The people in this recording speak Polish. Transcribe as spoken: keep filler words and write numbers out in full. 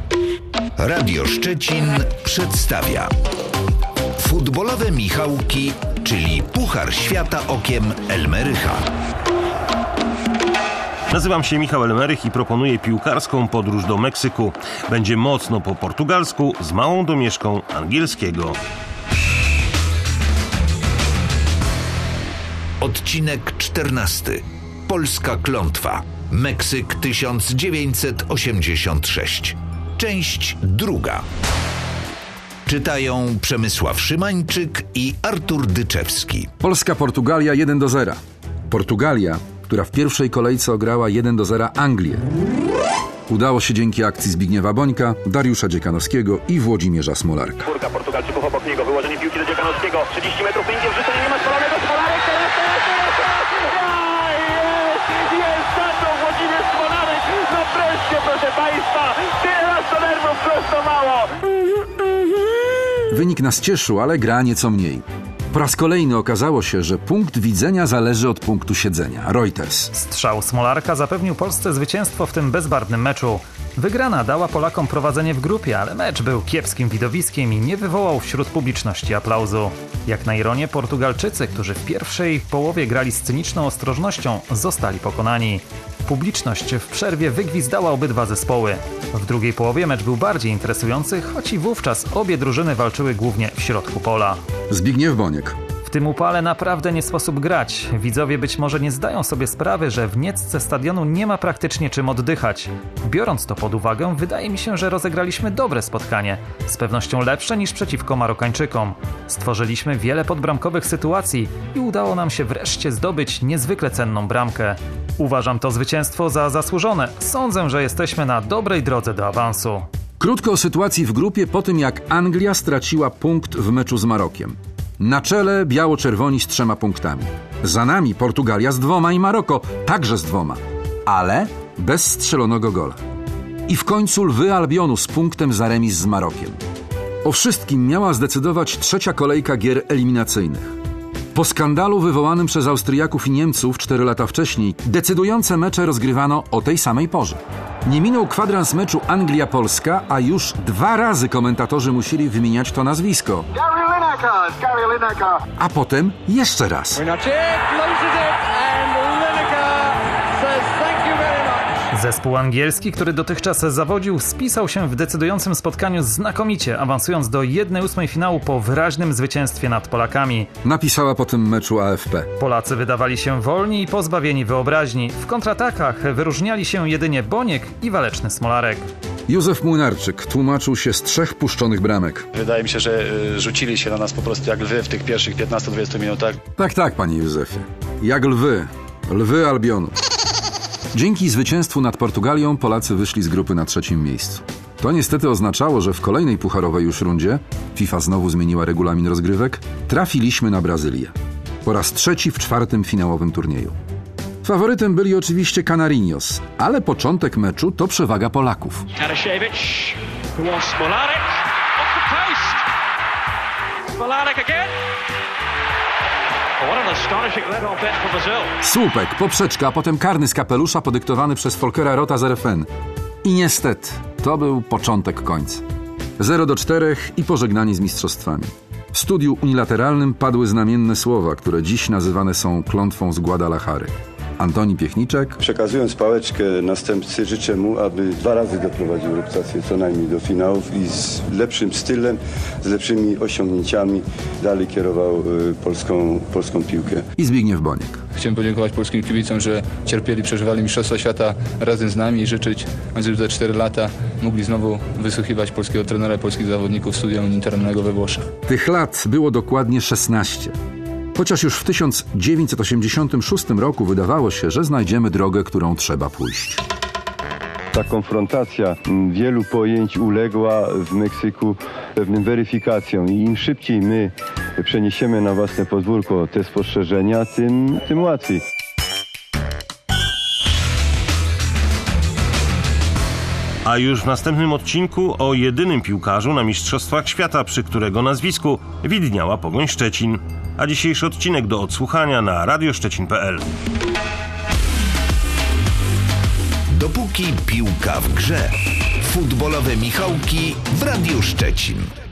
Radio Szczecin przedstawia Futbolowe Michałki, czyli Puchar Świata okiem Elmerycha. Nazywam się Michał Elmerych i proponuję piłkarską podróż do Meksyku. Będzie mocno po portugalsku z małą domieszką angielskiego. Odcinek czternasty. Polska klątwa. Meksyk tysiąc dziewięćset osiemdziesiąt sześć. Część druga. Czytają Przemysław Szymańczyk i Artur Dyczewski. Polska-Portugalia jeden do zera. Portugalia, która w pierwszej kolejce ograła jeden do zera Anglię. Udało się dzięki akcji Zbigniewa Bońka, Dariusza Dziekanowskiego i Włodzimierza Smolarka. Czwórka Portugalczyków obok niego, wyłożenie piłki do Dziekanowskiego, trzydzieści metrów, pięknie wrzucenie, nie ma Smolarego, Smolarek, teraz, teraz, teraz, teraz, jest, jest, zaczął Włodzimierz Smolarek, no wreszcie, proszę Państwa, teraz to nerwów prostowało. Wynik nas cieszył, ale gra nieco mniej. Po raz kolejny okazało się, że punkt widzenia zależy od punktu siedzenia. Reuters. Strzał Smolarka zapewnił Polsce zwycięstwo w tym bezbarwnym meczu. Wygrana dała Polakom prowadzenie w grupie, ale mecz był kiepskim widowiskiem i nie wywołał wśród publiczności aplauzu. Jak na ironię, Portugalczycy, którzy w pierwszej połowie grali z cyniczną ostrożnością, zostali pokonani. Publiczność w przerwie wygwizdała obydwa zespoły. W drugiej połowie mecz był bardziej interesujący, choć i wówczas obie drużyny walczyły głównie w środku pola. Zbigniew Boniek. W tym upale naprawdę nie sposób grać. Widzowie być może nie zdają sobie sprawy, że w niecce stadionu nie ma praktycznie czym oddychać. Biorąc to pod uwagę, wydaje mi się, że rozegraliśmy dobre spotkanie. Z pewnością lepsze niż przeciwko Marokańczykom. Stworzyliśmy wiele podbramkowych sytuacji i udało nam się wreszcie zdobyć niezwykle cenną bramkę. Uważam to zwycięstwo za zasłużone. Sądzę, że jesteśmy na dobrej drodze do awansu. Krótko o sytuacji w grupie po tym, jak Anglia straciła punkt w meczu z Marokiem. Na czele biało-czerwoni z trzema punktami. Za nami Portugalia z dwoma i Maroko także z dwoma. Ale bez strzelonego gola. I w końcu Lwy Albionu z punktem za remis z Marokiem. O wszystkim miała zdecydować trzecia kolejka gier eliminacyjnych. Po skandalu wywołanym przez Austriaków i Niemców cztery lata wcześniej decydujące mecze rozgrywano o tej samej porze. Nie minął kwadrans meczu Anglia-Polska, a już dwa razy komentatorzy musieli wymieniać to nazwisko. Gary Lineker, Gary Lineker. A potem jeszcze raz. Zespół angielski, który dotychczas zawodził, spisał się w decydującym spotkaniu znakomicie, awansując do jednej ósmej finału po wyraźnym zwycięstwie nad Polakami. Napisała po tym meczu A F P. Polacy wydawali się wolni i pozbawieni wyobraźni. W kontratakach wyróżniali się jedynie Boniek i waleczny Smolarek. Józef Młynarczyk tłumaczył się z trzech puszczonych bramek. Wydaje mi się, że rzucili się na nas po prostu jak lwy w tych pierwszych piętnastu dwudziestu minutach. Tak, tak, panie Józefie. Jak lwy. Lwy Albionu. Dzięki zwycięstwu nad Portugalią Polacy wyszli z grupy na trzecim miejscu. To niestety oznaczało, że w kolejnej pucharowej już rundzie, FIFA znowu zmieniła regulamin rozgrywek, trafiliśmy na Brazylię. Po raz trzeci w czwartym finałowym turnieju. Faworytem byli oczywiście Canarinhos, ale początek meczu to przewaga Polaków. Karasiewicz, Smolarek, off the post. Smolarek again. Słupek, poprzeczka, a potem karny z kapelusza podyktowany przez Folkera Rota z R F N. I niestety, to był początek końca. zero do czterech i pożegnanie z mistrzostwami. W studiu unilateralnym padły znamienne słowa, które dziś nazywane są klątwą z Guadalajary. Antoni Piechniczek. Przekazując pałeczkę następcy, życzę mu, aby dwa razy doprowadził reprezentację co najmniej do finałów i z lepszym stylem, z lepszymi osiągnięciami dalej kierował y, polską, polską piłkę. I Zbigniew Boniek. Chciałem podziękować polskim kibicom, że cierpieli, przeżywali Mistrzostwa Świata razem z nami i życzyć, żeby za cztery lata mogli znowu wysłuchiwać polskiego trenera i polskich zawodników w studium unilateralnego we Włoszech. Tych lat było dokładnie szesnaście. Chociaż już w tysiąc dziewięćset osiemdziesiątym szóstym roku wydawało się, że znajdziemy drogę, którą trzeba pójść. Ta konfrontacja wielu pojęć uległa w Meksyku pewnym weryfikacjom i im szybciej my przeniesiemy na własne podwórko te spostrzeżenia, tym, tym łatwiej. A już w następnym odcinku o jedynym piłkarzu na Mistrzostwach Świata, przy którego nazwisku widniała Pogoń Szczecin. A dzisiejszy odcinek do odsłuchania na radio szczecin kropka p l. Dopóki piłka w grze, Futbolowe Michałki w Radiu Szczecin.